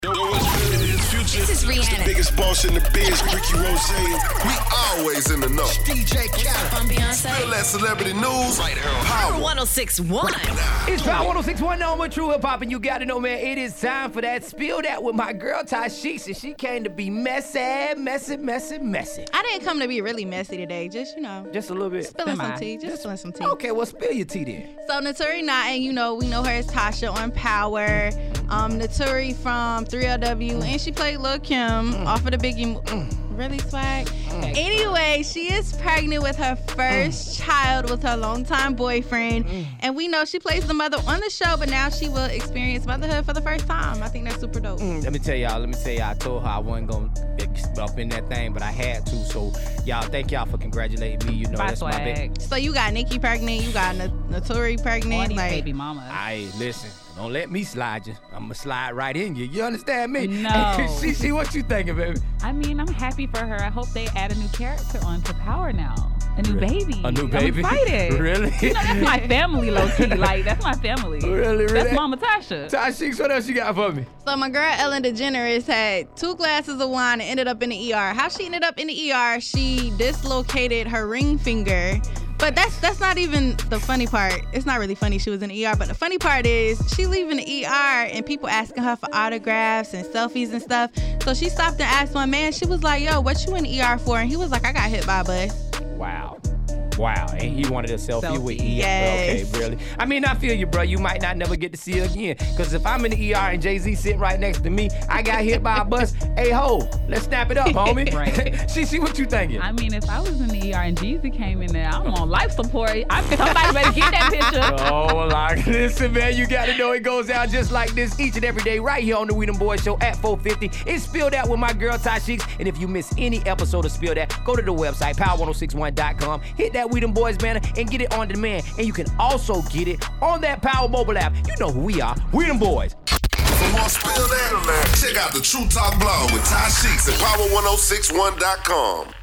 This is Rihanna. The biggest boss in the biz, Ricky Rose. We always in the know. DJ Khaled. I'm Beyonce. Feel that celebrity news right here on Power 106.1. It's Power 106.1, no more true hip hop, and you gotta know, man, it is time for that Spill That with my girl Tashiks, and she came to be messy. I didn't come to be really messy today, just, Just a little bit. spilling some tea. Just spilling some tea. Okay, well, spill your tea then. So Naturi Naughton, we know her as Tasha on Power. Naturi from 3LW, and she played Lil' Kim off of the Biggie. Really, Swag? Anyway, she is pregnant with her first child with her longtime boyfriend. And we know she plays the mother on the show, but now she will experience motherhood for the first time. I think that's super dope. Let me tell y'all, I told her I wasn't going to up in that thing, but I had to. So, y'all, thank y'all for congratulating me. That's my big. So you got Nicki pregnant, you got Naturi pregnant. Like, baby mama. Listen. Don't let me slide you. I'm going to slide right in you. You understand me? No. See what you thinking, baby? I mean, I'm happy for her. I hope they add a new character onto Power now. A new baby. A new baby? I'm excited. Really? That's my family, low-key. Like, that's my family. Really? That's Mama Tasha. Tashiks, what else you got for me? So my girl Ellen DeGeneres had 2 glasses of wine and ended up in the ER. How she ended up in the ER, she dislocated her ring finger. But that's not even the funny part. It's not really funny she was in the ER, but the funny part is she leaving the ER and people asking her for autographs and selfies and stuff. So she stopped and asked one man, she was like, yo, what you in the ER for? And he was like, I got hit by a bus. Wow. And he wanted a selfie with ER. Yes. Okay, really? I mean, I feel you, bro. You might not never get to see her again. Because if I'm in the ER and Jay-Z sitting right next to me, I got hit by a bus. Hey, ho, let's snap it up, homie. Right. See what you thinking? I mean, if I was in the ER and Jeezy came in there, I'm on life support. Somebody better get that picture. Oh, like, listen, man, you got to know it goes down just like this each and every day right here on the We Them Boys Show at 4:50. It's Spill That with my girl Tashiks. And if you miss any episode of Spill That, go to the website, power1061.com. Hit that We Them Boys banner and get it on demand. And you can also get it on that Power mobile app. You know who we are. We Them Boys. For more Spill That, check out the True Talk blog with Tashiks at power1061.com.